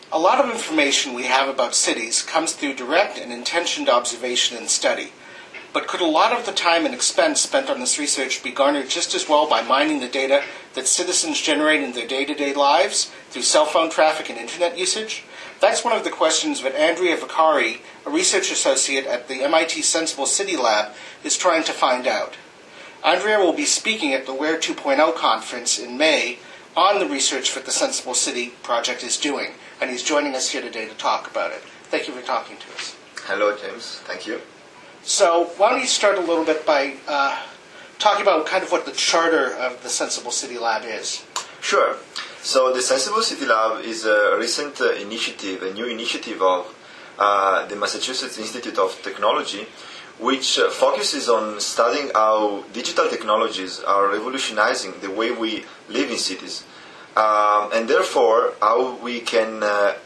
A lot of information we have about cities comes through direct and intentioned observation and study. But could a lot of the time and expense spent on this research be garnered just as well by mining the data that citizens generate in their day-to-day lives through cell phone traffic and internet usage? That's one of the questions that Andrea Vicari, a research associate at the MIT Sensible City Lab, is trying to find out. Andrea will be speaking at the WARE 2.0 conference in May on the research that the Sensible City project is doing, and he's joining us here today to talk about it. Thank you for talking to us. Hello, James. Thank you. So why don't you start a little bit by talking about kind of what the charter of the Sensible City Lab is? Sure. So the Sensible City Lab is a recent initiative, a new initiative of the Massachusetts Institute of Technology, which focuses on studying how digital technologies are revolutionizing the way we live in cities, and therefore how we can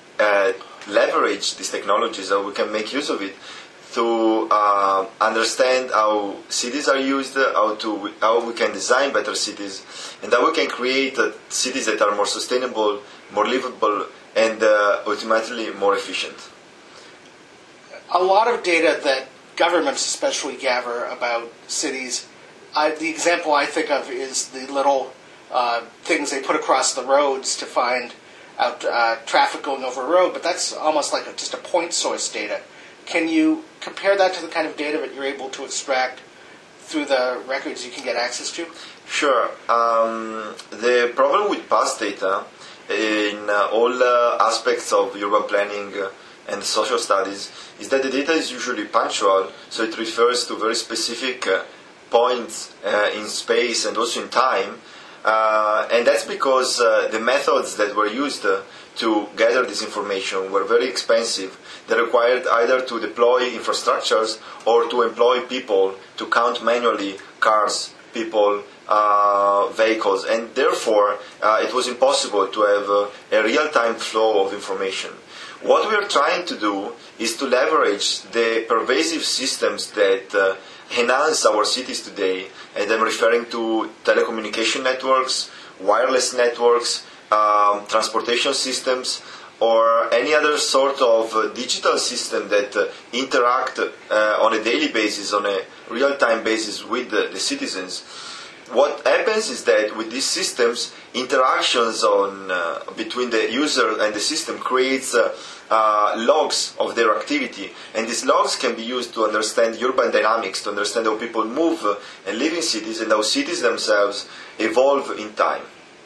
leverage these technologies, how we can make use of it to understand how cities are used, how we can design better cities, and how we can create cities that are more sustainable, more livable, and ultimately more efficient. A lot of data that governments especially gather about cities, the example I think of is the little things they put across the roads to find out traffic going over a road, but that's almost like just a point source data. Can you compare that to the kind of data that you're able to extract through the records you can get access to? Sure. The problem with past data in all aspects of urban planning and social studies is that the data is usually punctual, so it refers to very specific points in space and also in time, and that's because the methods that were used to gather this information were very expensive. They required either to deploy infrastructures or to employ people to count manually cars, people, vehicles, and therefore it was impossible to have a real-time flow of information. What we are trying to do is to leverage the pervasive systems that enhance our cities today, and I'm referring to telecommunication networks, wireless networks, transportation systems, or any other sort of digital system that interact on a daily basis, on a real-time basis with the citizens. What happens is that with these systems, interactions between the user and the system creates logs of their activity, and these logs can be used to understand urban dynamics, to understand how people move and live in cities, and how cities themselves evolve in time.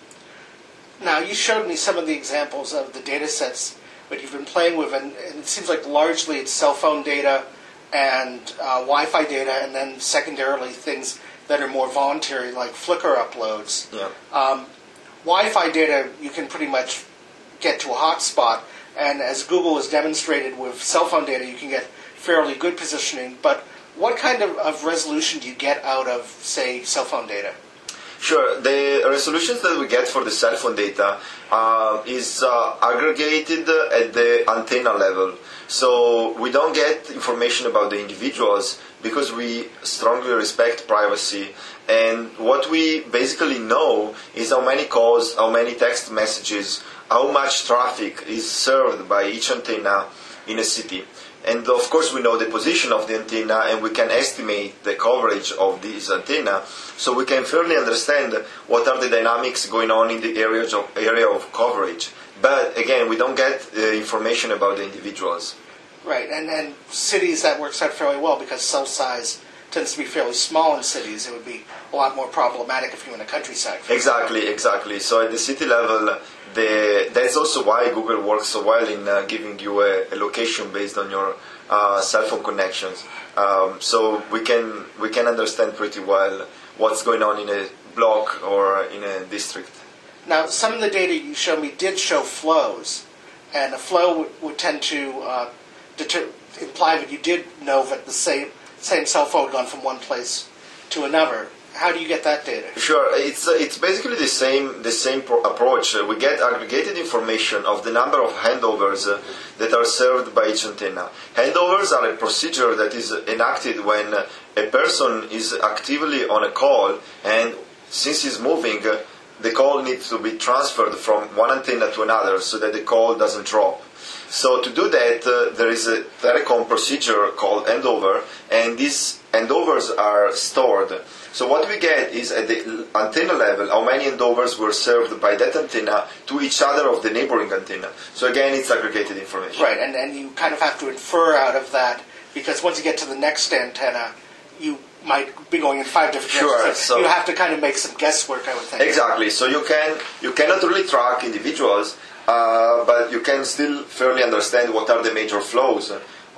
Now, you showed me some of the examples of the data sets that you've been playing with, and it seems like largely it's cell phone data and Wi-Fi data, and then secondarily things that are more voluntary, like Flickr uploads. Yeah. Wi-Fi data, you can pretty much get to a hotspot, and as Google has demonstrated with cell phone data, you can get fairly good positioning. But what kind of resolution do you get out of, say, cell phone data? Sure. The resolutions that we get for the cell phone data is aggregated at the antenna level. So we don't get information about the individuals because we strongly respect privacy. And what we basically know is how many calls, how many text messages, how much traffic is served by each antenna in a city. And of course we know the position of the antenna, and we can estimate the coverage of this antenna, so we can fairly understand what are the dynamics going on in the area of coverage. But again, we don't get information about the individuals. Right, and cities, that works out fairly well because cell size tends to be fairly small in cities. It would be a lot more problematic if you're in the countryside. Exactly. So at the city level, that's also why Google works so well in giving you a location based on your cell phone connections. So we can understand pretty well what's going on in a block or in a district. Now, some of the data you showed me did show flows, and a flow would tend to imply that you did know that the same cell phone had gone from one place to another. How do you get that data? Sure, it's basically the same approach. We get aggregated information of the number of handovers that are served by each antenna. Handovers are a procedure that is enacted when a person is actively on a call, and since he's moving, the call needs to be transferred from one antenna to another so that the call doesn't drop. So to do that, there is a telecom procedure called handover, and these handovers are stored. So what we get is at the antenna level how many handovers were served by that antenna to each other of the neighboring antenna. So again, it's aggregated information. Right, and you kind of have to infer out of that, because once you get to the next antenna, you might be going in 5 different directions. So you have to kind of make some guesswork, I would think. Exactly. So you cannot really track individuals, but you can still fairly understand what are the major flows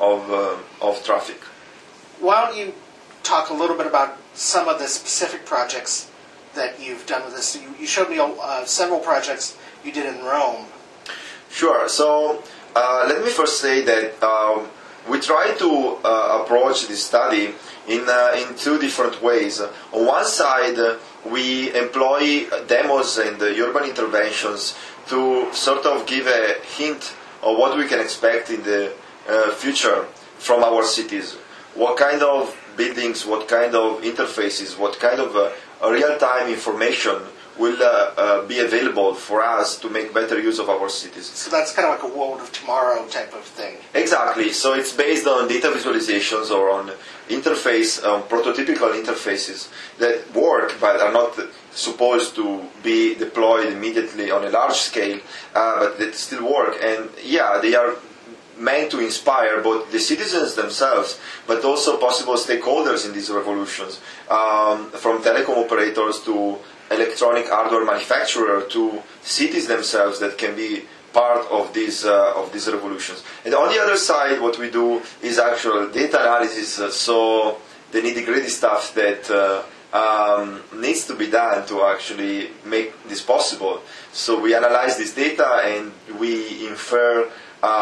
of traffic. Why don't you talk a little bit about some of the specific projects that you've done with this? You showed me several projects you did in Rome. Sure. So let me first say that we try to approach this study in 2 different ways. On one side, we employ demos and urban interventions to sort of give a hint of what we can expect in the future from our cities. What kind of buildings, what kind of interfaces, what kind of real-time information will be available for us to make better use of our cities. So that's kind of like a world of tomorrow type of thing. Exactly. So it's based on data visualizations or on interface, prototypical interfaces that work but are not supposed to be deployed immediately on a large scale, but that still work. And yeah, they are meant to inspire both the citizens themselves, but also possible stakeholders in these revolutions, from telecom operators to electronic hardware manufacturer to cities themselves that can be part of these revolutions. And on the other side, what we do is actual data analysis, so the nitty-gritty stuff that needs to be done to actually make this possible. So we analyze this data and we infer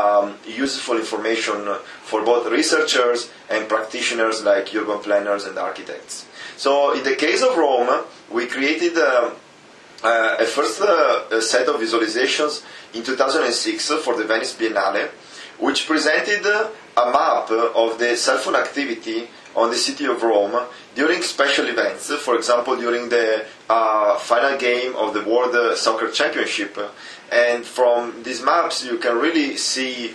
useful information for both researchers and practitioners like urban planners and architects. So in the case of Rome, we created a first set of visualizations in 2006 for the Venice Biennale, which presented a map of the cell phone activity on the city of Rome during special events, for example, during the final game of the World Soccer Championship. And from these maps, you can really see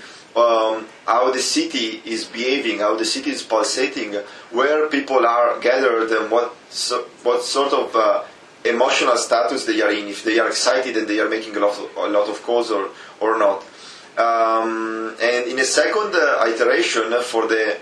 how the city is behaving, how the city is pulsating, where people are gathered, and what sort of emotional status they are in, if they are excited and they are making a lot of calls or not. And in a second iteration for the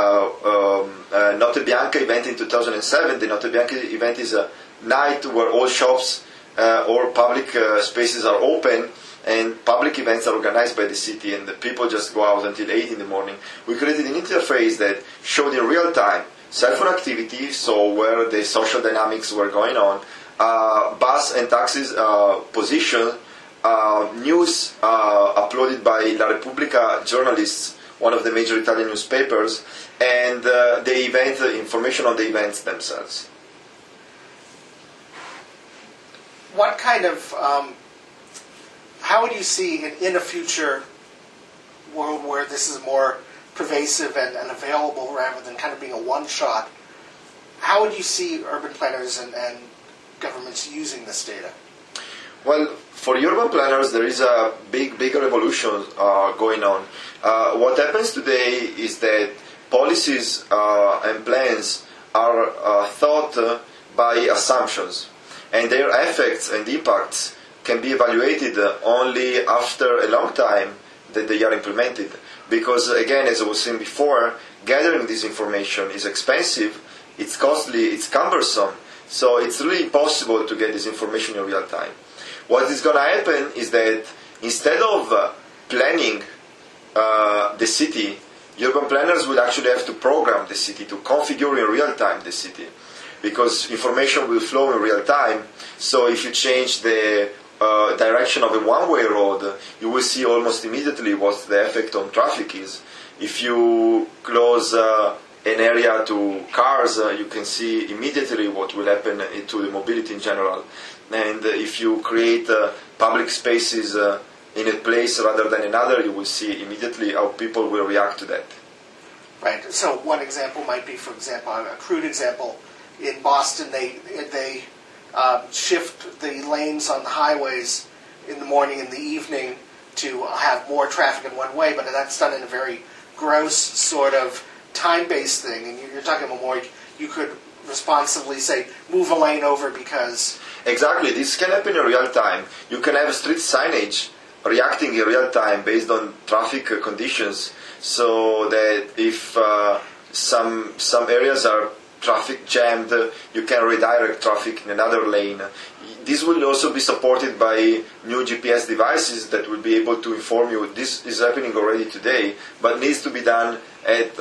Notte Bianca event in 2007, the Notte Bianca event is a night where all shops or public spaces are open and public events are organized by the city and the people just go out until 8 in the morning. We created an interface that showed in real time cell phone activity, so where the social dynamics were going on, bus and taxis position, news uploaded by La Repubblica journalists, one of the major Italian newspapers, and the event information on the events themselves. What kind of, how would you see in a future world where this is more pervasive and available rather than kind of being a one-shot, how would you see urban planners and governments using this data? Well, for urban planners, there is a big revolution going on. What happens today is that policies and plans are thought by assumptions, and their effects and impacts can be evaluated only after a long time that they are implemented. Because, again, as I was saying before, gathering this information is expensive, it's costly, it's cumbersome, so it's really impossible to get this information in real time. What is going to happen is that instead of planning the city, urban planners will actually have to program the city, to configure in real time the city, because information will flow in real time. So if you change the direction of a one-way road, you will see almost immediately what the effect on traffic is. If you close an area to cars, you can see immediately what will happen to the mobility in general. And if you create public spaces in a place rather than another, you will see immediately how people will react to that. Right. So one example might be, for example, a crude example, in Boston, they shift the lanes on the highways in the morning and the evening to have more traffic in one way, but that's done in a very gross sort of time-based thing. And you're talking about more, you could responsively say, move a lane over because... Exactly, this can happen in real time. You can have street signage reacting in real time based on traffic conditions, so that if some areas are traffic jammed, you can redirect traffic in another lane. This will also be supported by new GPS devices that will be able to inform you. This is happening already today, but needs to be done at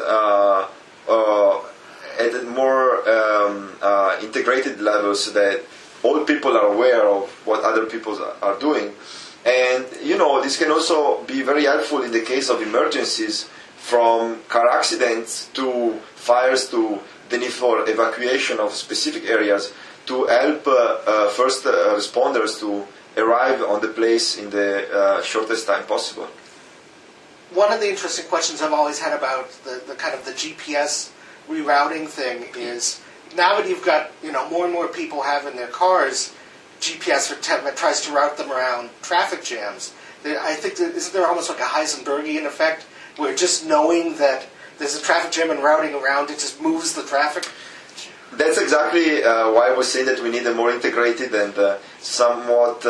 more integrated levels so that all people are aware of what other people are doing. And, this can also be very helpful in the case of emergencies, from car accidents to fires to the need for evacuation of specific areas, to help first responders to arrive on the place in the shortest time possible. One of the interesting questions I've always had about the kind of the GPS rerouting thing is, now that you've got more and more people have in their cars GPS that tries to route them around traffic jams, I think isn't there almost like a Heisenbergian effect where just knowing that there's a traffic jam and routing around it just moves the traffic? That's exactly why I was saying that we need a more integrated and somewhat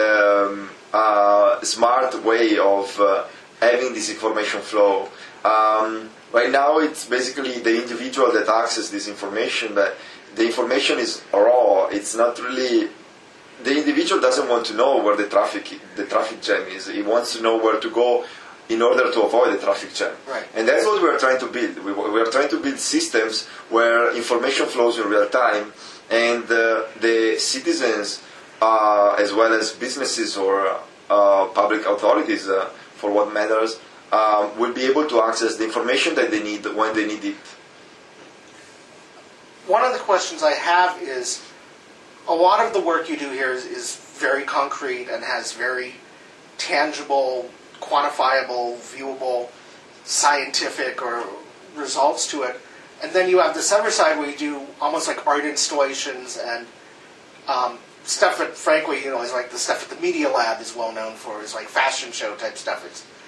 smart way of having this information flow. Right now it's basically the individual that accesses this information, but the information is raw. It's not really... The individual doesn't want to know where the traffic jam is. He wants to know where to go in order to avoid the traffic jam. Right. And that's what we are trying to build. We are trying to build systems where information flows in real time, and the citizens, as well as businesses or public authorities, for what matters, will be able to access the information that they need when they need it. One of the questions I have is, a lot of the work you do here is very concrete and has very tangible, quantifiable, viewable, scientific or results to it. And then you have this other side where you do almost like art installations and stuff that, frankly, is like the stuff at the Media Lab is well known for, is like fashion show type stuff.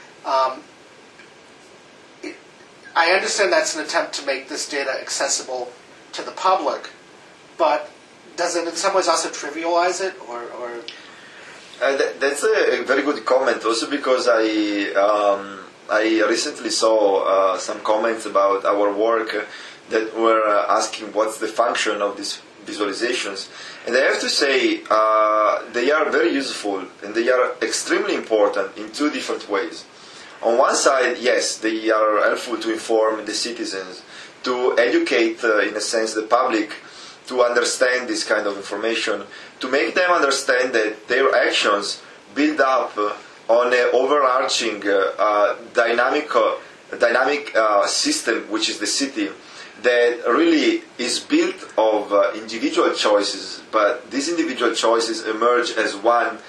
I understand that's an attempt to make this data accessible to the public, but does it in some ways also trivialize it, or? That's a very good comment, also because I recently saw some comments about our work that were asking what's the function of these visualizations. And I have to say they are very useful and they are extremely important in two different ways. On one side, yes, they are helpful to inform the citizens, to educate, in a sense, the public to understand this kind of information, to make them understand that their actions build up on an overarching dynamic system, which is the city, that really is built of individual choices, but these individual choices emerge as one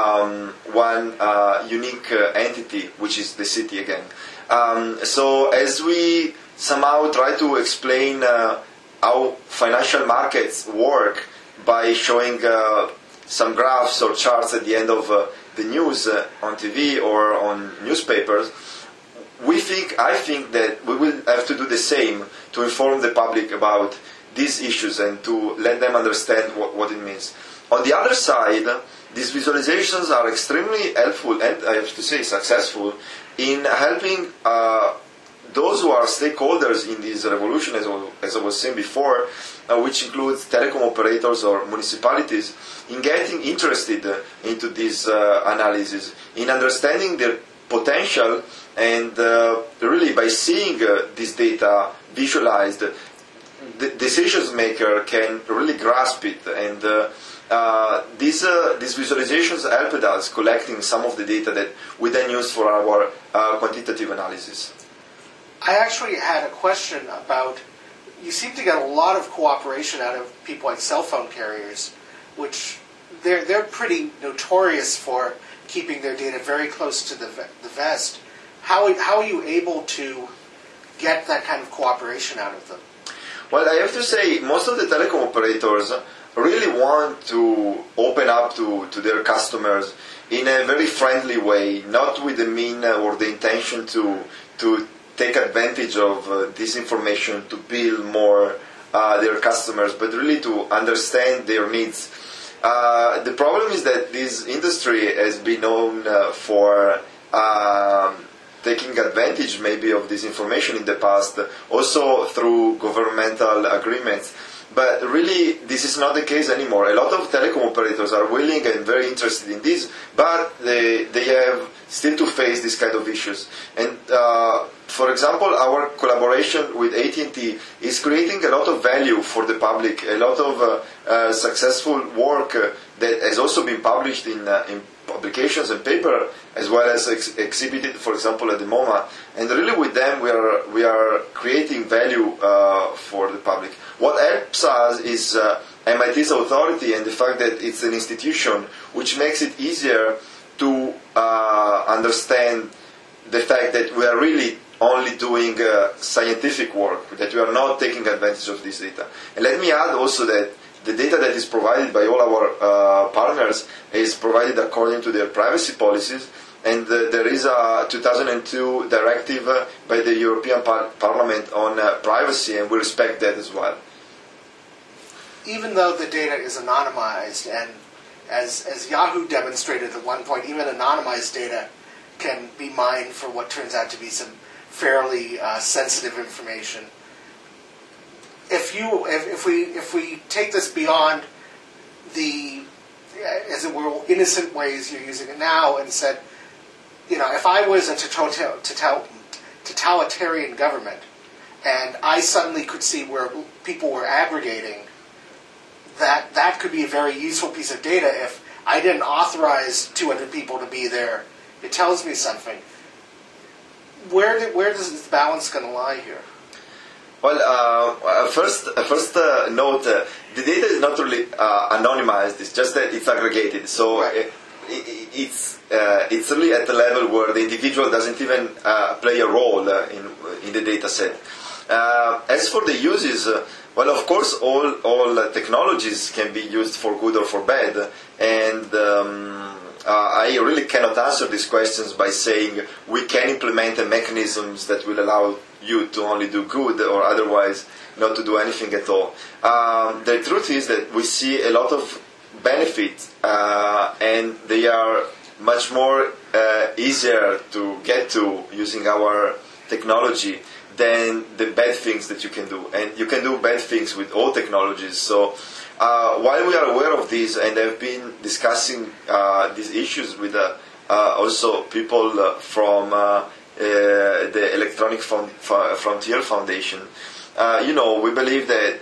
unique entity, which is the city again. So as we somehow try to explain how financial markets work by showing some graphs or charts at the end of the news on TV or on newspapers, I think that we will have to do the same to inform the public about these issues and to let them understand what it means. On the other side, these visualizations are extremely helpful and, I have to say, successful in helping those who are stakeholders in this revolution, as I was saying before, which includes telecom operators or municipalities, in getting interested into this analysis, in understanding their potential, and really by seeing this data visualized, the decision maker can really grasp it. And these visualizations helped us collecting some of the data that we then use for our quantitative analysis. I actually had a question about, you seem to get a lot of cooperation out of people like cell phone carriers, which they're pretty notorious for keeping their data very close to the vest. How are you able to get that kind of cooperation out of them? Well, I have to say, most of the telecom operators really want to open up to their customers in a very friendly way, not with the mean or the intention to take advantage of this information to build more their customers, but really to understand their needs. The problem is that this industry has been known for taking advantage maybe of this information in the past, also through governmental agreements. But really, this is not the case anymore. A lot of telecom operators are willing and very interested in this, but they have still to face this kind of issues. And for example, our collaboration with AT&T is creating a lot of value for the public, a lot of successful work that has also been published in publications and paper, as well as exhibited, for example, at the MoMA. And really with them we are creating value for the public. What helps us is MIT's authority and the fact that it's an institution which makes it easier to understand the fact that we are really only doing scientific work, that we are not taking advantage of this data. And let me add also that the data that is provided by all our partners is provided according to their privacy policies, and there is a 2002 directive by the European Parliament on privacy, and we respect that as well. Even though the data is anonymized, and as Yahoo demonstrated at one point, even anonymized data can be mined for what turns out to be some fairly sensitive information. If we take this beyond the, as it were, innocent ways you're using it now, and said, if I was a totalitarian government, and I suddenly could see where people were aggregating, that could be a very useful piece of data. If I didn't authorize 200 people to be there, it tells me something. Where does this balance going to lie here? Well, first note, the data is not really anonymized. It's just that it's aggregated. So right. It's really at the level where the individual doesn't even play a role in the data set. As for the uses, well, of course, all technologies can be used for good or for bad, and I really cannot answer these questions by saying we can implement mechanisms that will allow you to only do good or otherwise not to do anything at all. The truth is that we see a lot of benefits, and they are much more easier to get to using our technology than the bad things that you can do. And you can do bad things with all technologies. So while we are aware of this and have been discussing these issues with also people from the Electronic Frontier Foundation, we believe that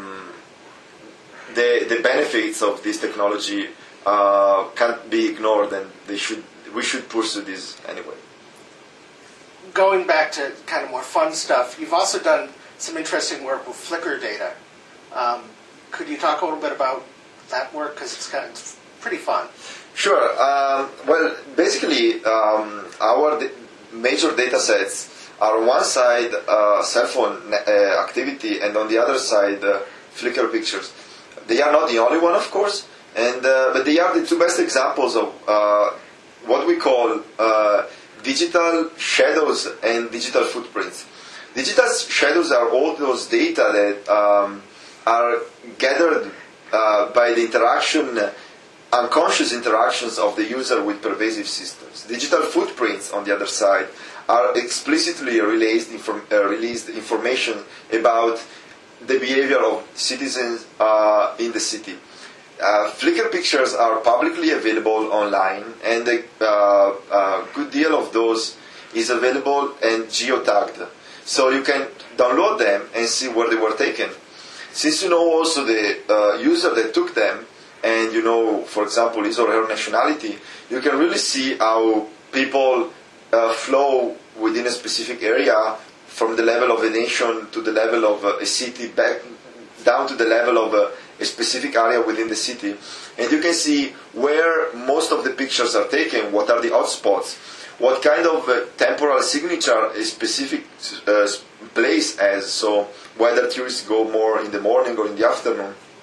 the benefits of this technology can't be ignored, and we should pursue this anyway. Going back to kind of more fun stuff, you've also done some interesting work with Flickr data. Could you talk a little bit about that work? Because it's pretty fun. Sure. Well, basically, our major data sets are on one side cell phone activity, and on the other side Flickr pictures. They are not the only one, of course, and but they are the two best examples of what we call digital shadows and digital footprints. Digital shadows are all those data that are gathered by the unconscious interactions of the user with pervasive systems. Digital footprints, on the other side, are explicitly released information about the behavior of citizens in the city. Flickr pictures are publicly available online, and a good deal of those is available and geotagged. So you can download them and see where they were taken. Since you know also the user that took them, and you know, for example, his or her nationality, you can really see how people flow within a specific area, from the level of a nation to the level of a city, back down to the level of a specific area within the city. And you can see where most of the pictures are taken, what are the hotspots, what kind of temporal signature a specific place has, so whether tourists go more in the morning or in the afternoon.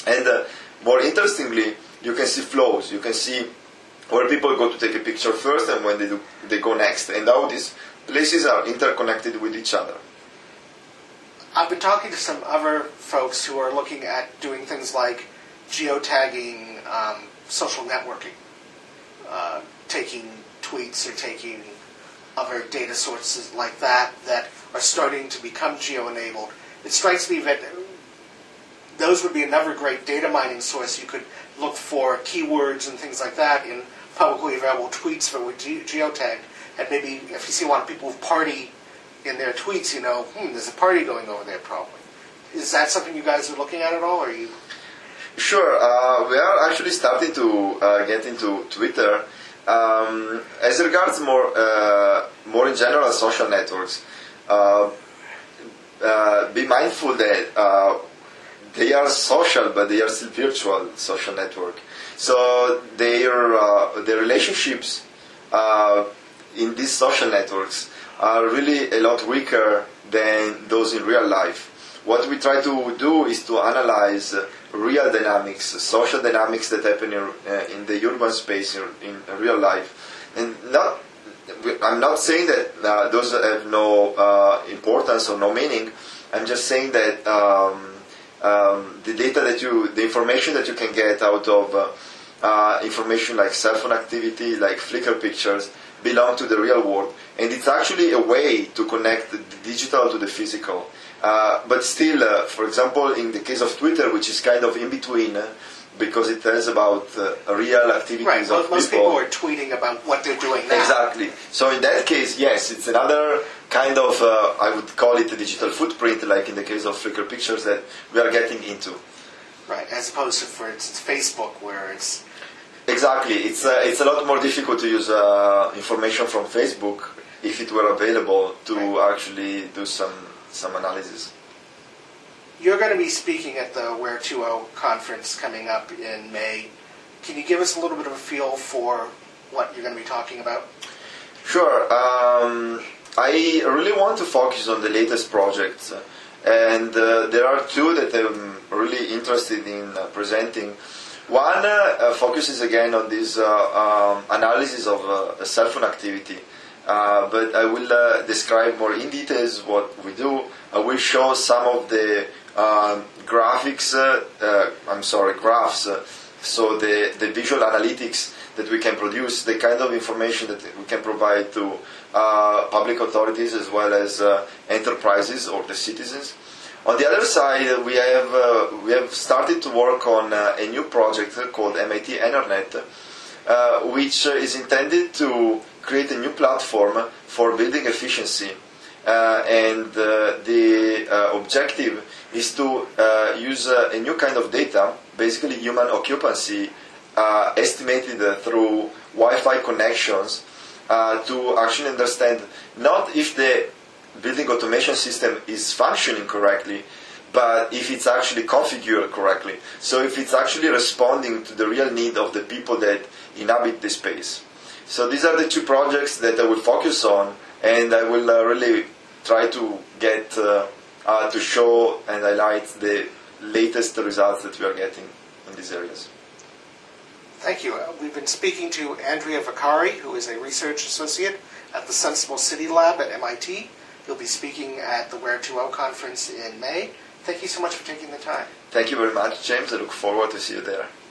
And more interestingly, you can see flows. You can see where people go to take a picture first and when they go next, and how these places are interconnected with each other. I've been talking to some other folks who are looking at doing things like geotagging social networking, taking tweets or taking other data sources like that are starting to become geo-enabled. It strikes me that those would be another great data mining source. You could look for keywords and things like that in publicly available tweets that were geotagged. And maybe if you see a lot of people with party in their tweets, you know, there's a party going over there probably. Is that something you guys are looking at all? Or are you? Sure. We are actually starting to get into Twitter. As regards more in general social networks, be mindful that they are social, but they are still virtual social network. So their relationships in these social networks are really a lot weaker than those in real life. What we try to do is to analyze real dynamics, social dynamics that happen in the urban space in real life. And I'm not saying that those have no importance or no meaning. I'm just saying that the data the information that you can get out of information like cell phone activity, like Flickr pictures, belong to the real world. And it's actually a way to connect the digital to the physical. But still, for example, in the case of Twitter, which is kind of in between, because it tells about real activities of most people are tweeting about what they're doing now. Exactly. So in that case, yes, it's another kind of, I would call it a digital footprint, like in the case of Flickr pictures that we are getting into. Right, as opposed to, for instance, Facebook, where it's... Exactly. It's a lot more difficult to use information from Facebook if it were available to actually do some analysis. You're going to be speaking at the Where 2.0 conference coming up in May. Can you give us a little bit of a feel for what you're going to be talking about? Sure. I really want to focus on the latest projects, and there are two that I'm really interested in presenting. One focuses again on this analysis of cell phone activity. But I will describe more in details what we do. I will show some of the graphs, so the visual analytics that we can produce, the kind of information that we can provide to public authorities as well as enterprises or the citizens. On the other side, we have started to work on a new project called MIT EnerNet, which is intended to create a new platform for building efficiency. And the objective is to use a new kind of data, basically human occupancy, estimated through Wi-Fi connections, to actually understand not if the building automation system is functioning correctly, but if it's actually configured correctly. So if it's actually responding to the real need of the people that inhabit the space. So these are the two projects that I will focus on, and I will really try to get to show and highlight the latest results that we are getting in these areas. Thank you. We've been speaking to Andrea Vaccari, who is a research associate at the Sensible City Lab at MIT. He'll be speaking at the Where 2.0 conference in May. Thank you so much for taking the time. Thank you very much, James. I look forward to see you there.